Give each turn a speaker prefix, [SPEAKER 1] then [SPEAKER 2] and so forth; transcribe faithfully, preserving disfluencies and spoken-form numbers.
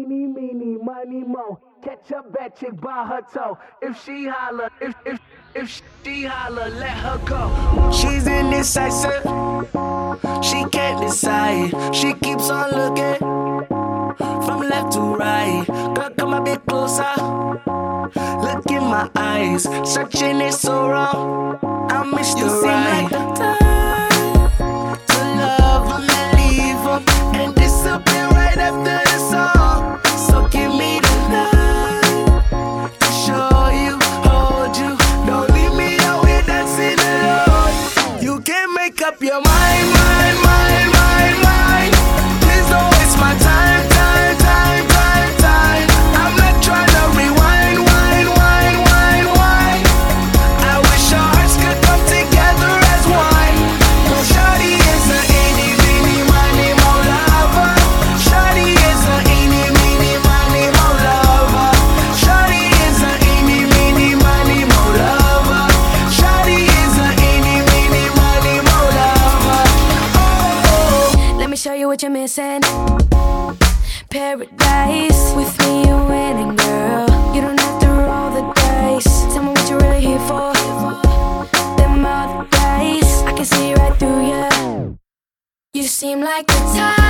[SPEAKER 1] Eeny, meeny, miny, mo. Catch a bad chick by her toe. If she holler, if if if she holler, let her go. She's indecisive. She can't decide. She keeps on looking from left to right. Girl, come a bit closer. Look in my eyes. Searching is so wrong. I miss you the right. Like the time to love them and leave them and disappear right after the song. So give me the night to show you, hold you. Don't leave me out here dancing alone. You can't make up your mind, mind, mind, mind, mind. Please don't waste my time, time, time, time, time. I'm not trying to rewind, wind, wind, wind, wind. I wish our hearts could come together as one. Well, shawty is a eeny, meeny, miny, mo lover. Shawty is a eeny, meeny, miny, mo lover. Shawty is a eeny, meeny, miny, mo lover. Shawty is a eeny, meeny, miny, mo lover. Oh.
[SPEAKER 2] Let me show you what you're missing. Paradise. With me you're winning, girl. You don't have to roll the dice. Tell me what you're really here for. Them other guys, I can see right through you. You seem like the type